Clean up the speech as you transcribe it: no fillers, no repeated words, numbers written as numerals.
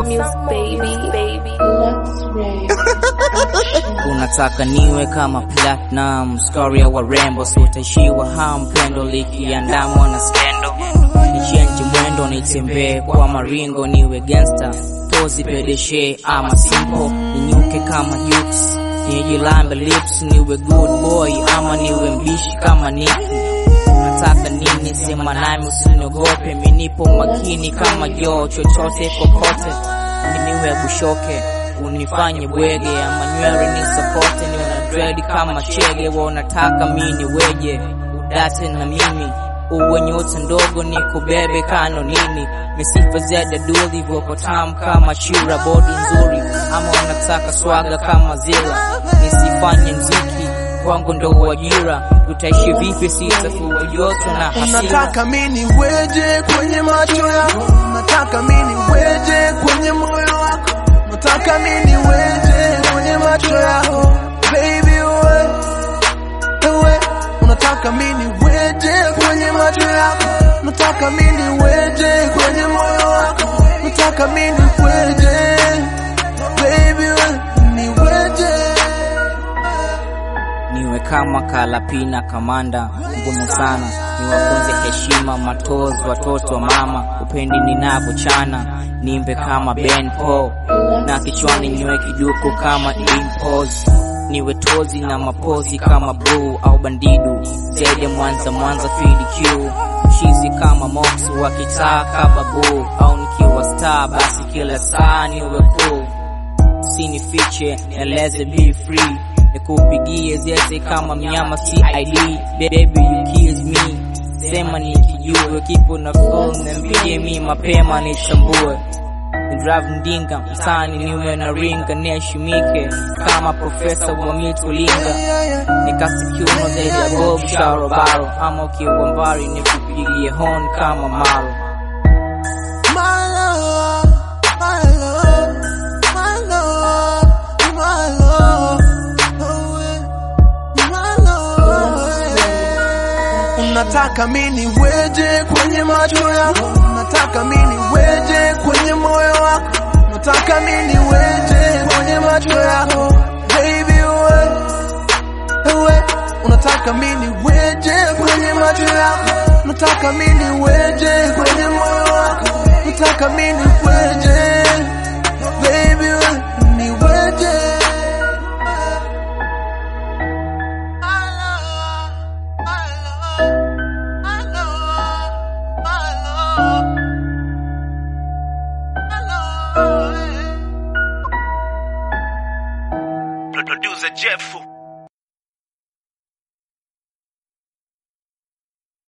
Unataka niwe kama platinum, story ya warembo, so utaishiwa hampendo likiandamwa na skendo. Nichenji mwendo nitembee kwa maringo, niwe gangster, pozi pedeshe ama simple. Ninyuke kama Jux, nijilambe lips, niwe good boy ama niwe mbishi kama Nicki. Unataka nini? Sema nami usiniogope, minipo makini kama Joe, chochote kokote. Niwe bushoke, unifanye bwege, ama nywele ni sokote, niwe na dread kama Chege. Unataka mini weje, udate na mimi, uwe nyota ndogo nikubebe kano nini. Misifa zeda duli, voko tamu kama Chira, body nzuri, ama unataka swaga kama Zilla. Nisifanye mziki kwangu ndo ajira, utaishi vipi sitakuwa joto na hasira. Unataka mini weje kwenye macho yako, unataka mini weje kwenye moyo wako, unataka mini weje kwenye macho yako, baby wewe. Unataka mini weje kwenye macho yako, unataka mini weje kwenye moyo wako, unataka mini weje, baby wewe ni weje. Niwe kama Kalapina Kamanda, ngumu sana, niwafunze heshima matozi watoto wa mama. Upendi ninavyochana, nimbe kama Ben Paul, na kichwani niwe kiduku kama Impose. Niwe tozi na mapozi kama Blue au Bandidu, zede Mwanza FDQ. Chizi kama Mox wakitaka babu, au nikiwa star basi kila saa niwe cool. Usinifiche, eleze be free, nikupigie zeze kama mnyama CID. Baby you kiss me, sema nikijue kipo na phone, niambie mimi mapema nitambue. Drive ndinga msani niwe na ringa, niheshimike kama profesa wa mitulinga. Nikasikiuno zaidi ya Bob Sharobaro, ama ukiwa mbali nikupigie horn kama Maro. Unataka mini weje kwenye macho yako, unataka mini weje kwenye moyo wako, unataka mini weje kwenye macho yako, baby wewe. Unataka mini weje kwenye macho yako, unataka mini weje kwenye moyo wako, unataka mini weje, baby wewe ni weje. Producer Jeff.